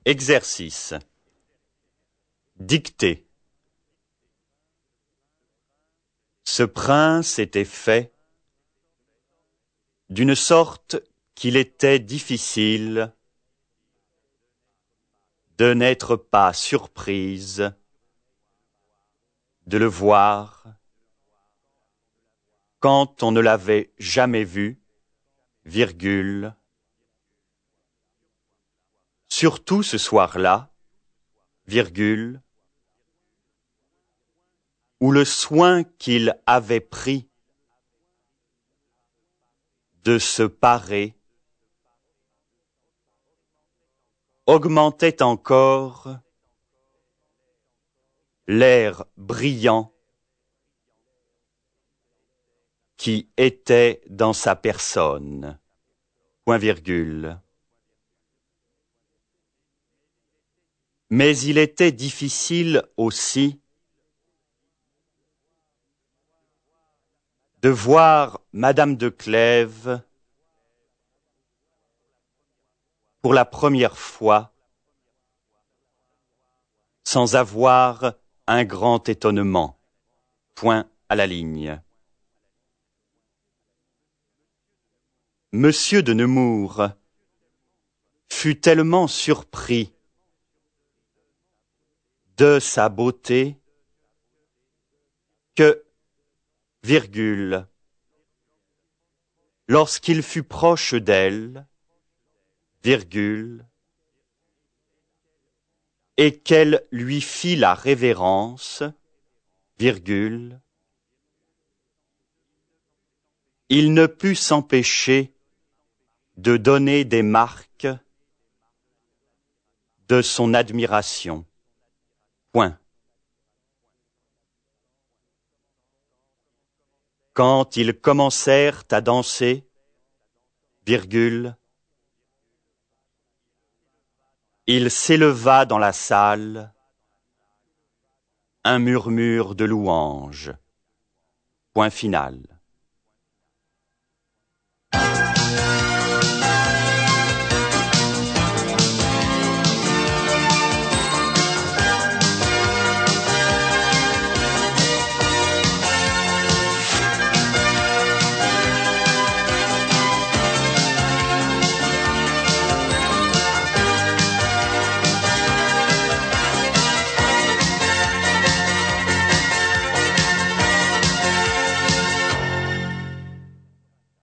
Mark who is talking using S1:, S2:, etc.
S1: Exercice. Dictée. Ce prince était fait d'une sorte qu'il était difficile de n'être pas surprise de le voir quand on ne l'avait jamais vu, virgule, surtout ce soir-là, virgule, où le soin qu'il avait pris de se parer augmentait encore l'air brillant qui était dans sa personne, point virgule. Mais il était difficile aussi de voir Madame de Clèves pour la première fois sans avoir un grand étonnement, point à la ligne. Monsieur de Nemours fut tellement surpris de sa beauté que, virgule, lorsqu'il fut proche d'elle, virgule, et qu'elle lui fit la révérence, virgule, il ne put s'empêcher de donner des marques de son admiration. Point. Quand ils commencèrent à danser, virgule, il s'éleva dans la salle un murmure de louange. Point final.